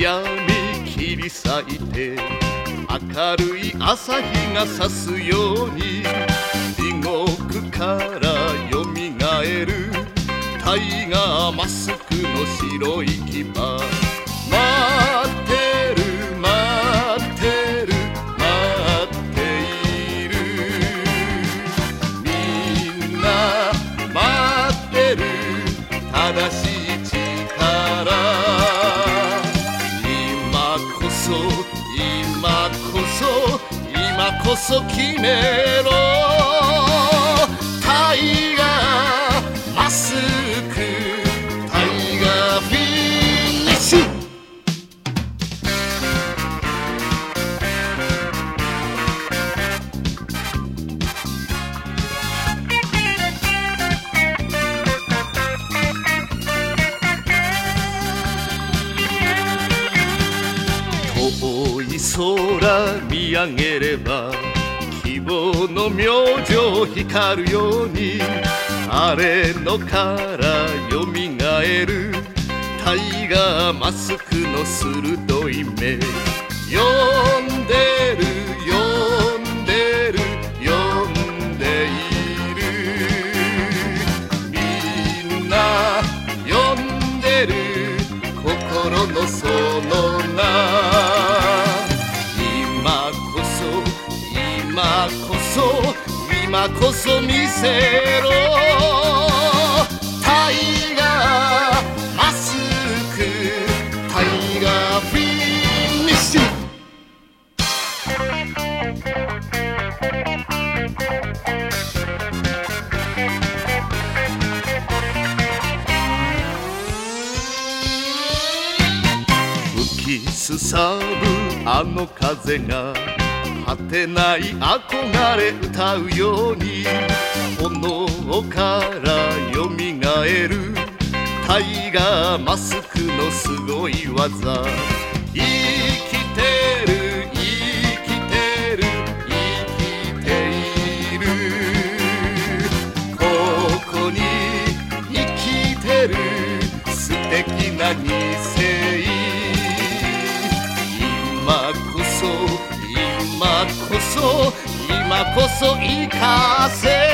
闇切り裂いて明るい朝日が差すように地獄からよみがえるタイガーマスクの白い牙待ってる待ってる待っているみんな待ってる正しい力今こそ今こそ決めろタイガーマスクタイガーフィニッシュ遠い空見上げれば希望の明星光るようにあれのからよみがえるタイガーマスクの鋭い目呼んでる呼んでる呼んでいるみんな呼んでる心のその名今こそ見せろタイガーマスクタイガーフィニッシュ吹きすさぶあの風が果てない憧れ歌うように炎からよみがえるタイガーマスクのすごい技生きてる生きてる生きているここに生きてる素敵な2世今こそ生かせ